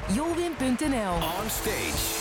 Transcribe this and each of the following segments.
Jolwin.nl. On stage.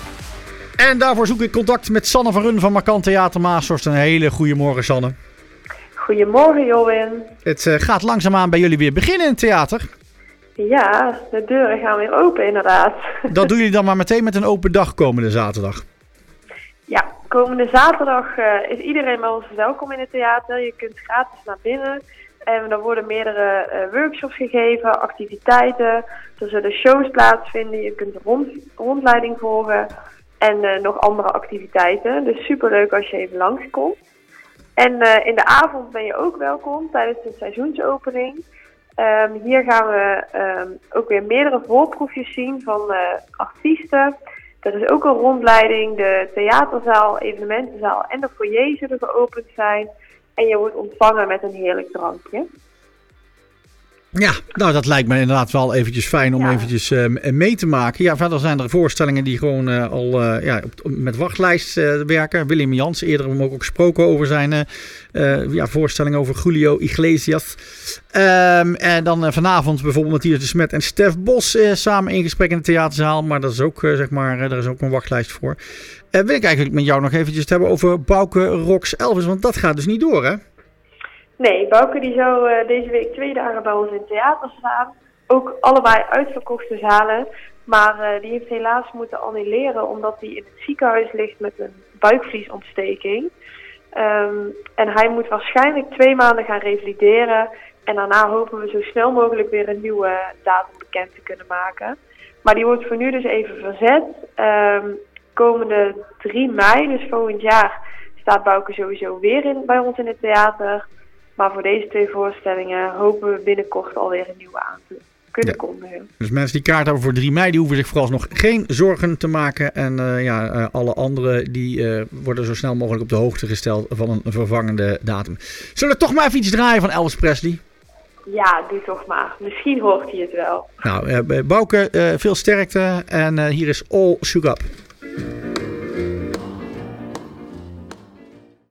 En daarvoor zoek ik contact met Sanne van Run van Markant Theater Maashorst. Een hele goede morgen, Sanne. Goedemorgen, Jolwin. Het gaat langzaamaan bij jullie weer beginnen in het theater. Ja, de deuren gaan weer open inderdaad. Dat doen jullie dan maar meteen met een open dag komende zaterdag. Ja, komende zaterdag is iedereen bij ons welkom in het theater. Je kunt gratis naar binnen. En er worden meerdere workshops gegeven, activiteiten. Er zullen shows plaatsvinden. Je kunt een rondleiding volgen. En nog andere activiteiten. Dus superleuk als je even langskomt. En in de avond ben je ook welkom tijdens de seizoensopening. Hier gaan we ook weer meerdere voorproefjes zien van artiesten. Er is ook een rondleiding, de theaterzaal, evenementenzaal en de foyer zullen geopend zijn. En je wordt ontvangen met een heerlijk drankje. Ja, nou dat lijkt me inderdaad wel eventjes fijn om eventjes mee te maken. Ja, verder zijn er voorstellingen die gewoon met wachtlijst werken. Willem Jans, eerder hebben we ook gesproken over zijn voorstelling over Julio Iglesias. En dan vanavond bijvoorbeeld Matthias de Smet en Stef Bos samen in gesprek in de theaterzaal. Maar dat is ook, daar is ook een wachtlijst voor. Wil ik eigenlijk met jou nog eventjes het hebben over Bouke Rox Elvis, want dat gaat dus niet door, hè? Nee, Bouke die zou deze week 2 dagen bij ons in het theater staan. Ook allebei uitverkochte zalen. Maar die heeft helaas moeten annuleren omdat hij in het ziekenhuis ligt met een buikvliesontsteking. En hij moet waarschijnlijk 2 maanden gaan revalideren. En daarna hopen we zo snel mogelijk weer een nieuwe datum bekend te kunnen maken. Maar die wordt voor nu dus even verzet. Komende 3 mei, dus volgend jaar, staat Bouke sowieso weer bij ons in het theater. Maar voor deze 2 voorstellingen hopen we binnenkort alweer een nieuwe aan te kunnen kondigen. Dus mensen die kaart hebben voor 3 mei, die hoeven zich vooralsnog geen zorgen te maken. En alle anderen die worden zo snel mogelijk op de hoogte gesteld van een vervangende datum. Zullen we toch maar even iets draaien van Elvis Presley? Ja, doe toch maar. Misschien hoort hij het wel. Nou, Bouke, veel sterkte. En hier is All Shook Up.